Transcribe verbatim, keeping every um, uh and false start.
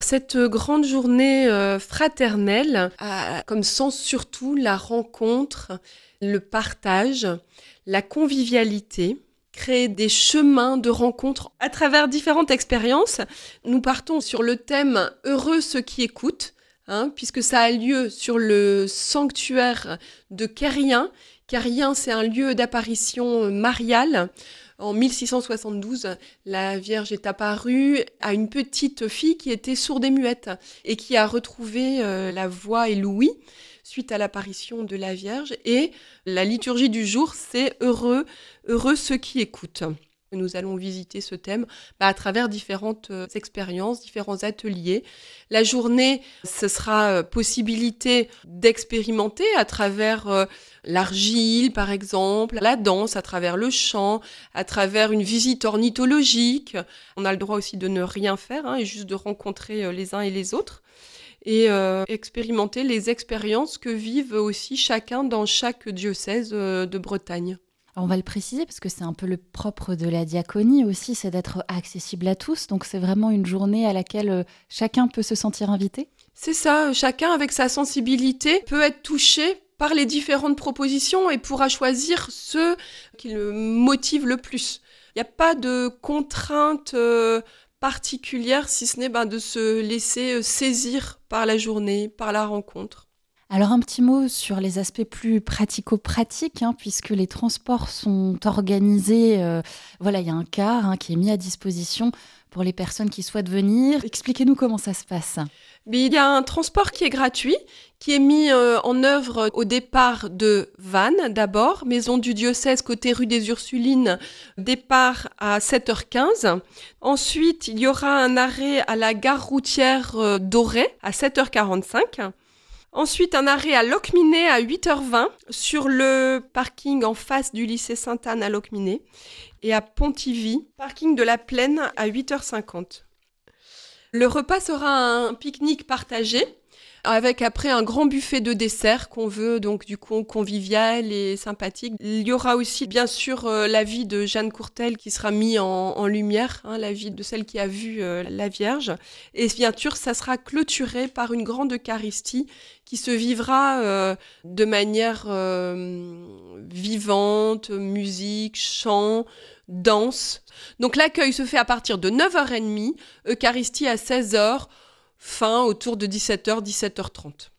cette grande journée euh, fraternelle a comme sens surtout la rencontre, le partage, la convivialité, créer des chemins de rencontre à travers différentes expériences. Nous partons sur le thème « Heureux ceux qui écoutent », hein, puisque ça a lieu sur le sanctuaire de Quérien. Quérien, c'est un lieu d'apparition mariale. En mille six cent soixante-douze, la Vierge est apparue à une petite fille qui était sourde et muette et qui a retrouvé euh, la voix et l'ouïe suite à l'apparition de la Vierge. Et la liturgie du jour, c'est « Heureux, heureux ceux qui écoutent ». Nous allons visiter ce thème bah, à travers différentes euh, expériences, différents ateliers. La journée, ce sera euh, possibilité d'expérimenter à travers euh, l'argile, par exemple, la danse, à travers le chant, à travers une visite ornithologique. On a le droit aussi de ne rien faire hein, et juste de rencontrer euh, les uns et les autres. Et euh, expérimenter les expériences que vivent aussi chacun dans chaque diocèse euh, de Bretagne. On va le préciser parce que c'est un peu le propre de la diaconie aussi, c'est d'être accessible à tous. Donc c'est vraiment une journée à laquelle chacun peut se sentir invité. C'est ça, chacun avec sa sensibilité peut être touché par les différentes propositions et pourra choisir ceux qui le motivent le plus. Il n'y a pas de contrainte euh, particulière si ce n'est ben, de se laisser saisir par la journée, par la rencontre. Alors un petit mot sur les aspects plus pratico-pratiques, hein, puisque les transports sont organisés. Euh, voilà, il y a un car hein, qui est mis à disposition pour les personnes qui souhaitent venir. Expliquez-nous comment ça se passe. Mais il y a un transport qui est gratuit, qui est mis euh, en œuvre au départ de Vannes d'abord, maison du diocèse côté rue des Ursulines, départ à sept heures quinze. Ensuite, il y aura un arrêt à la gare routière euh, d'Auray à sept heures quarante-cinq. Ensuite, un arrêt à Locminé à huit heures vingt sur le parking en face du lycée Sainte-Anne à Locminé et à Pontivy, parking de la Plaine à huit heures cinquante. Le repas sera un pique-nique partagé avec après un grand buffet de dessert qu'on veut donc du coup convivial et sympathique. Il y aura aussi bien sûr euh, la vie de Jeanne Courtel qui sera mis en, en lumière, hein, la vie de celle qui a vu euh, la Vierge. Et bien sûr, ça sera clôturé par une grande Eucharistie qui se vivra euh, de manière euh, vivante, musique, chant, danse. Donc l'accueil se fait à partir de neuf heures trente, Eucharistie à seize heures, fin autour de dix-sept heures, dix-sept heures trente.